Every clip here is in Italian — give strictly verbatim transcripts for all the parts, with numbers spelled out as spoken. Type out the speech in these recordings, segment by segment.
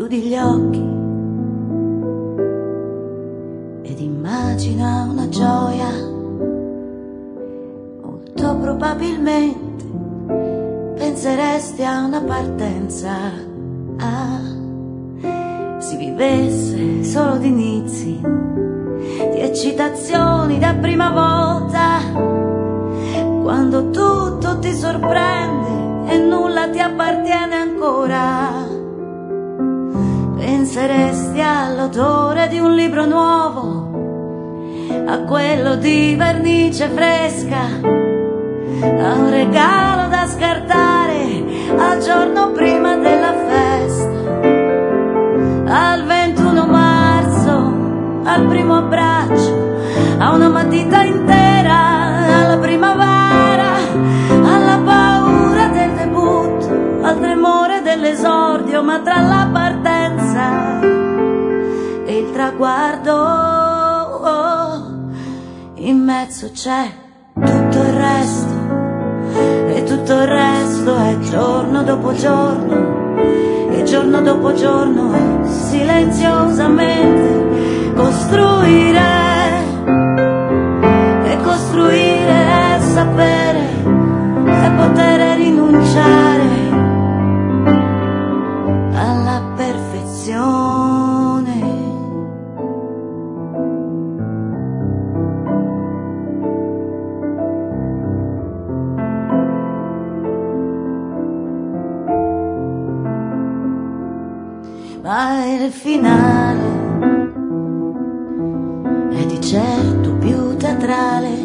chiudi gli occhi ed immagina una gioia. Molto probabilmente penseresti a una partenza. Ah, si vivesse solo di inizi, di eccitazioni da prima volta, quando tutto ti sorprende e nulla ti appartiene ancora. Penseresti all'odore di un libro nuovo, a quello di vernice fresca, a un regalo da scartare al giorno prima della festa, al ventuno marzo, al primo abbraccio, a una matita intera, alla primavera, alla paura del debutto, al tremore dell'esordio, ma tra la partenza e il traguardo, oh, in mezzo c'è tutto il resto, e tutto il resto è giorno dopo giorno, e giorno dopo giorno silenziosamente costruire. E costruire è sapere, è poter rinunciare alla perfezione. Ma il finale è di certo più teatrale,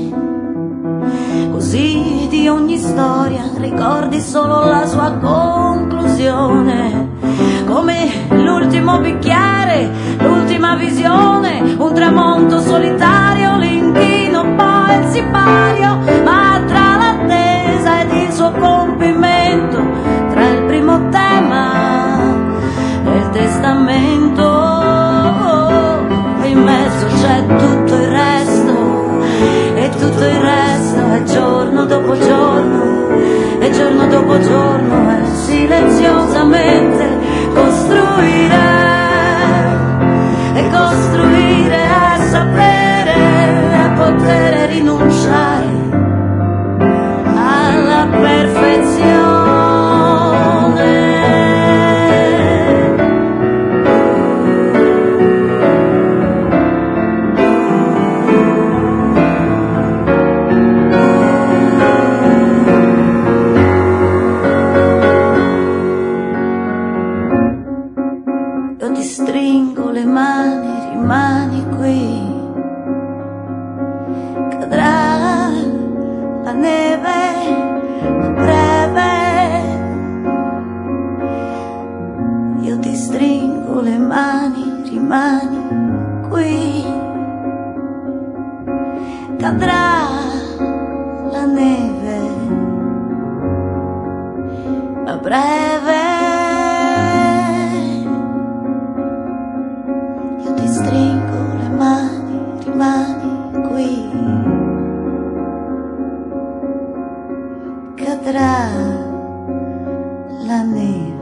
così di ogni storia ricordi solo la sua conclusione, come l'ultimo bicchiere, l'ultima visione, un tramonto solitario, l'inchino, poi il sipario, ma tra l'attesa ed il suo compimento, tra il primo tema e il testamento, in mezzo c'è tutto il resto, e tutto il resto è giorno dopo giorno, e giorno dopo giorno è silenziosamente costruire. E costruire è sapere, è poter rinunciare alla perfezione. Io ti stringo le mani, rimani qui. Cadrà la neve a breve. Io ti stringo le mani, rimani qui. Cadrà la neve a breve. Stringo le mani, rimani qui. Cadrà la neve.